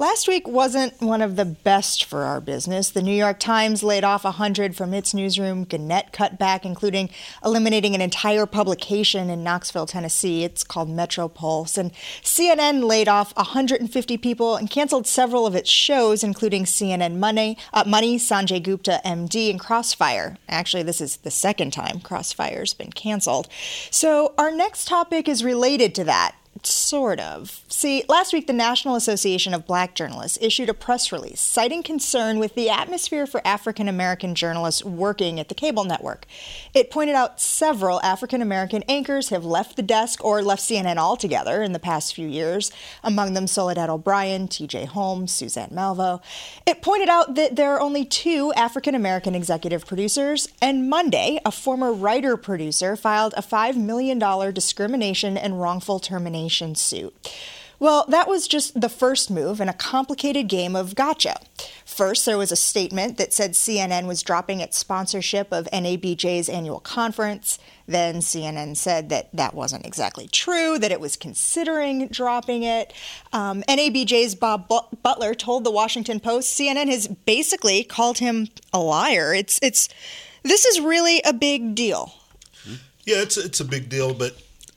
Last week wasn't one of the best for our business. The New York Times laid off 100 from its newsroom. Gannett cut back, including eliminating an entire publication in Knoxville, Tennessee. It's called Metropulse. And CNN laid off 150 people and canceled several of its shows, including CNN Money, Sanjay Gupta, MD, and Crossfire. Actually, this is the second time Crossfire's been canceled. So our next topic is related to that. Sort of. See, last week, the National Association of Black Journalists issued a press release citing concern with the atmosphere for African-American journalists working at the cable network. It pointed out several African-American anchors have left the desk or left CNN altogether in the past few years, among them Soledad O'Brien, T.J. Holmes, Suzanne Malveaux. It pointed out that there are only 2 African-American executive producers, and Monday, a former writer-producer filed a $5 million discrimination and wrongful termination suit. Well, that was just the first move in a complicated game of gotcha. First, there was a statement that said CNN was dropping its sponsorship of NABJ's annual conference. Then CNN said that that wasn't exactly true, that it was considering dropping it. NABJ's Bob Butler told the Washington Post CNN has basically called him a liar. This is really a big deal. Yeah, it's a big deal, but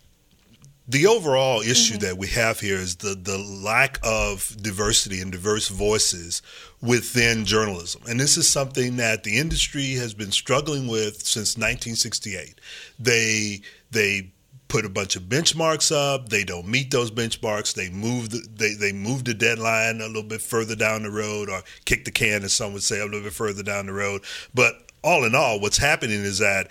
the overall issue that we have here is the lack of diversity and diverse voices within journalism. And this is something that the industry has been struggling with since 1968. They put a bunch of benchmarks up. They don't meet those benchmarks. They move the deadline a little bit further down the road, or kick the can, as some would say, a little bit further down the road. But all in all, what's happening is that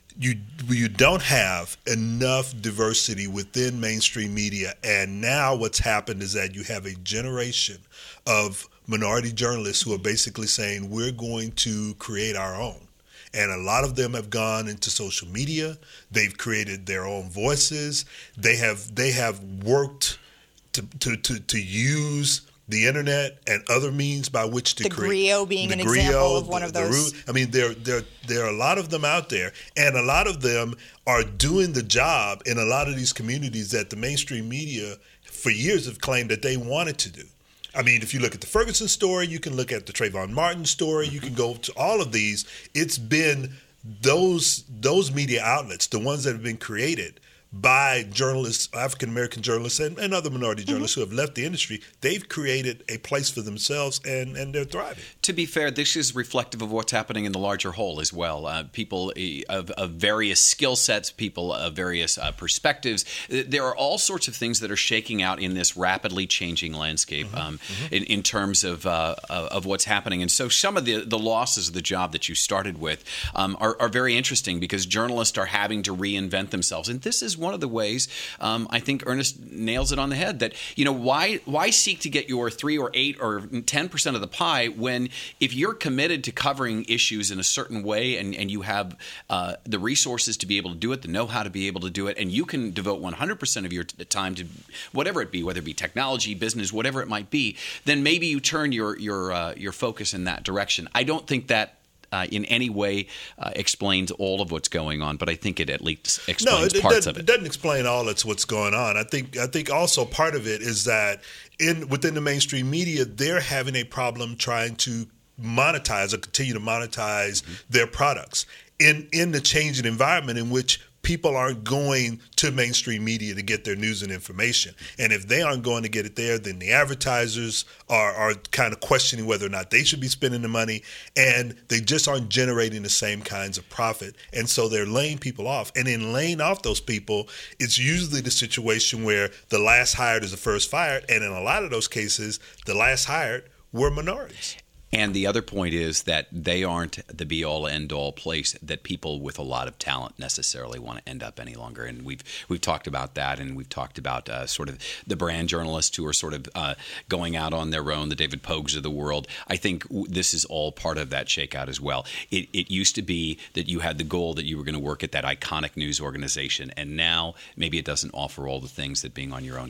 you don't have enough diversity within mainstream media, and now what's happened is that you have a generation of minority journalists who are basically saying we're going to create our own. And a lot of them have gone into social media. They've created their own voices. They have worked to use the internet and other means by which to create. The Griot being an example of one of those. I mean, there are a lot of them out there, and a lot of them are doing the job in a lot of these communities that the mainstream media for years have claimed that they wanted to do. I mean, if you look at the Ferguson story, you can look at the Trayvon Martin story, you can go to all of these. It's been those media outlets, the ones that have been created by journalists, African-American journalists, and other minority journalists who have left the industry. They've created a place for themselves, and they're thriving. To be fair, this is reflective of what's happening in the larger whole as well. People of various skill sets, people of various perspectives. There are all sorts of things that are shaking out in this rapidly changing landscape in terms of what's happening. And so some of the losses of the job that you started with are very interesting, because journalists are having to reinvent themselves. And this is one of the ways I think Ernest nails it on the head, that, why seek to get your 3 or 8 or 10% of the pie when, if you're committed to covering issues in a certain way and you have the resources to be able to do it, the know-how to be able to do it, and you can devote 100% of your time to whatever it be, whether it be technology, business, whatever it might be, then maybe you turn your focus in that direction. I don't think that in any way explains all of what's going on, but I think it at least explains parts of it. It doesn't explain all of what's going on. I think also part of it is that within the mainstream media, they're having a problem trying to monetize or continue to monetize their products in the changing environment in which people aren't going to mainstream media to get their news and information. And if they aren't going to get it there, then the advertisers are kind of questioning whether or not they should be spending the money, and they just aren't generating the same kinds of profit. And so they're laying people off. And in laying off those people, it's usually the situation where the last hired is the first fired. And in a lot of those cases, the last hired were minorities. And the other point is that they aren't the be-all, end-all place that people with a lot of talent necessarily want to end up any longer. And we've talked about that, and we've talked about sort of the brand journalists who are sort of going out on their own, the David Pogues of the world. I think this is all part of that shakeout as well. It used to be that you had the goal that you were going to work at that iconic news organization, and now maybe it doesn't offer all the things that being on your own can.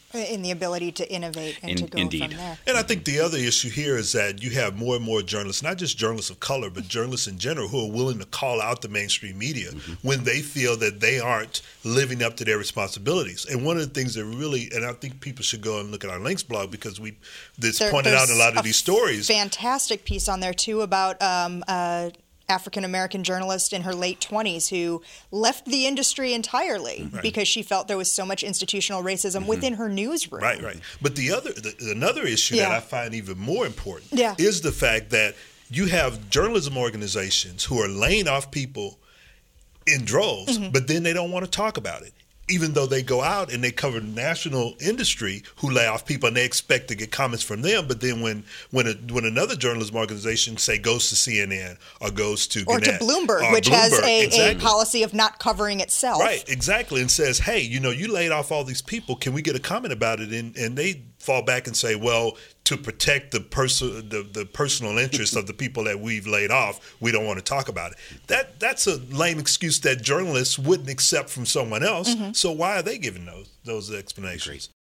in the ability to innovate and to go Indeed. from there. And I think the other issue here is that you have more and more journalists, not just journalists of color, but journalists in general, who are willing to call out the mainstream media when they feel that they aren't living up to their responsibilities. And one of the things that really, and I think people should go and look at our links blog, because this pointed out in a lot of these stories. Fantastic piece on there too about African-American journalist in her late 20s who left the industry entirely because she felt there was so much institutional racism within her newsroom. Right. But another issue that I find even more important is the fact that you have journalism organizations who are laying off people in droves, but then they don't want to talk about it. Even though they go out and they cover national industry who lay off people and they expect to get comments from them, but then when another journalism organization, say, goes to CNN or goes to Gannett, to Bloomberg, which has a policy of not covering itself. Right, exactly, and says, hey, you laid off all these people. Can we get a comment about it? And they fall back and say, well, to protect the personal interests of the people that we've laid off, we don't want to talk about it. That's a lame excuse that journalists wouldn't accept from someone else. So why are they giving those explanations?